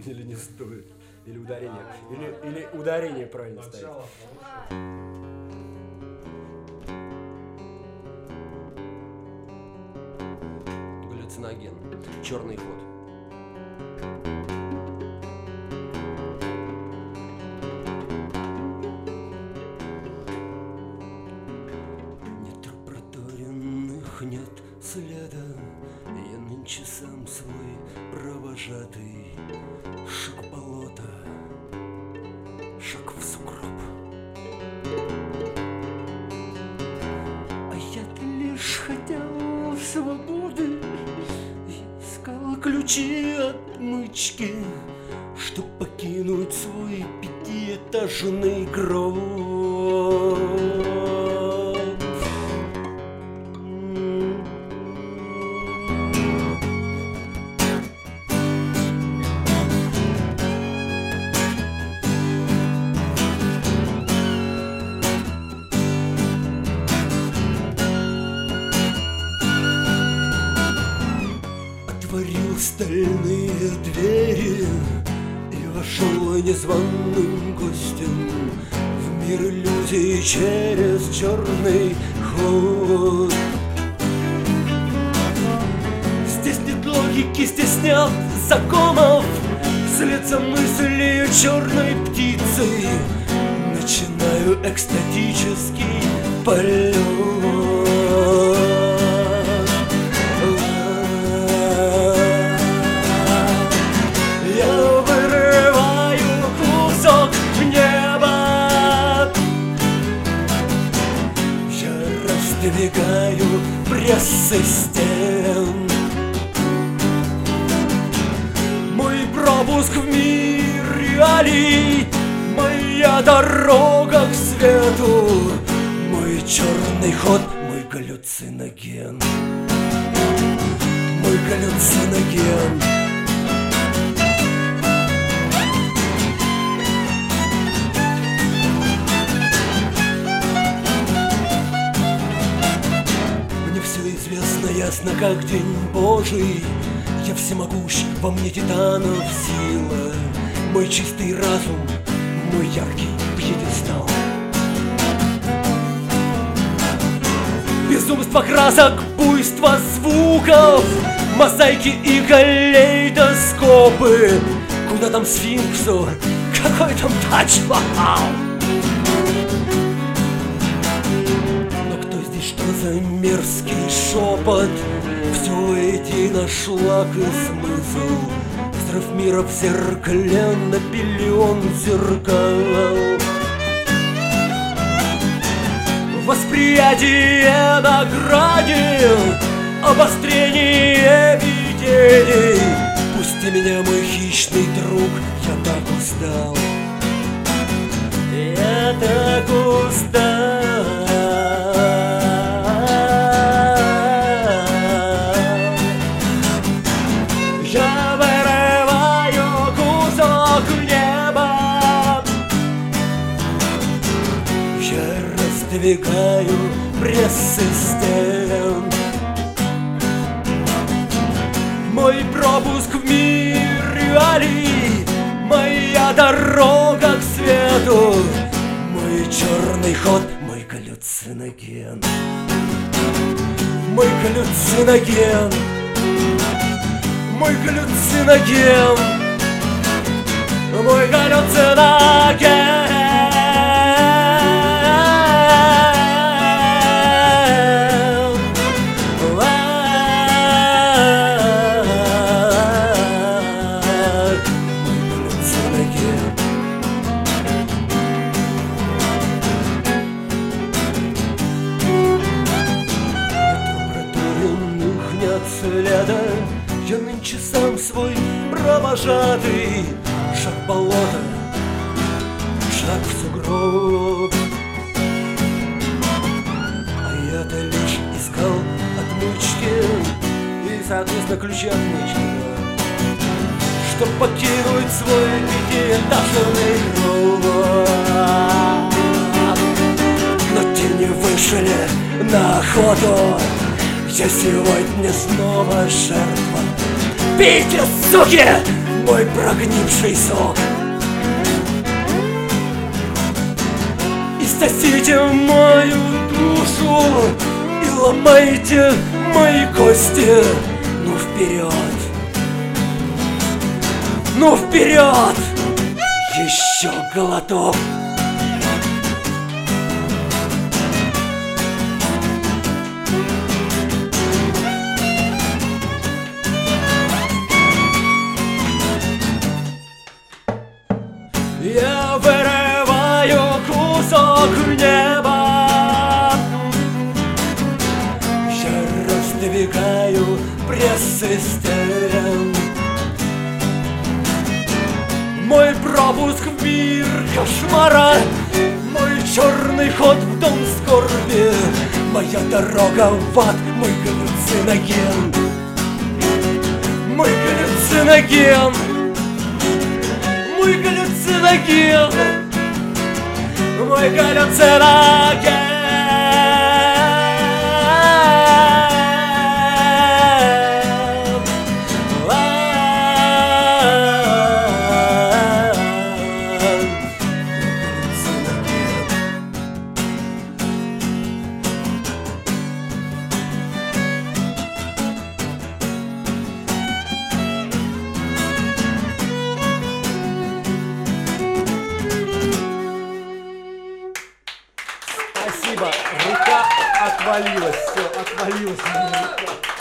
Или не стоит. Или ударение. Или ударение правильно ставить. Галлюциноген. Черный ход. Нет следа, я нынче сам свой провожатый. Шаг болота, шаг в сугроб. А я-то лишь хотел свободы, искал ключи от отмычки, чтоб покинуть свой пятиэтажный гроб. Отворил стальные двери и вошел незваным гостем в мир иллюзий через черный ход. Здесь нет логики, здесь нет законов. Вслед за мыслью черной птицей начинаю экстатический полет. Раздвигаю прессы стен. Мой пропуск в мир реалий, моя дорога к свету, мой черный ход, мой галлюциноген, мой галлюциноген. Ясно, как день Божий, я всемогущ, во мне титанов сила. Мой чистый разум, мой яркий пьедестал. Безумство красок, буйство звуков, мозаики и калейдоскопы. Куда там сфинксу, какой там тадж-махал? Что за мерзкий шепот? Все воедино шлак и смысл. Взрыв мира в зеркале на биллион зеркал. Восприятие на грани, обострение видений. Пусти меня, мой хищный друг, я так устал. Я так устал. Я вырываю кусок неба, я раздвигаю прессы стен. Мой пропуск в мир реалий, моя дорога к свету, мой черный ход, мой галлюциноген, мой галлюциноген. Мой галлюциноген, мой галлюциноген. Проторенных нет следа, я нынче сам свой провожатый. Шаг болота, шаг в сугроб. А я-то лишь искал отмычки и, соответственно, ключи отмычки, да, чтоб покинуть свой пятиэтажный гроб. Но тени вышли на охоту, я сегодня снова жертва. Пейте, суки, мой прогнивший сок. И сосите мою душу, и ломайте мои кости. Ну вперед, ну вперед, еще глоток. Я вырываю кусок неба, я раздвигаю пресс-систем. Мой пропуск в мир кошмара, мой черный ход в дом скорби, моя дорога в ад, мой галлюциноген, мой галлюциноген, мой галлюциноген, мой галлюциноген. Спасибо. Рука отвалилась. Все, отвалилась.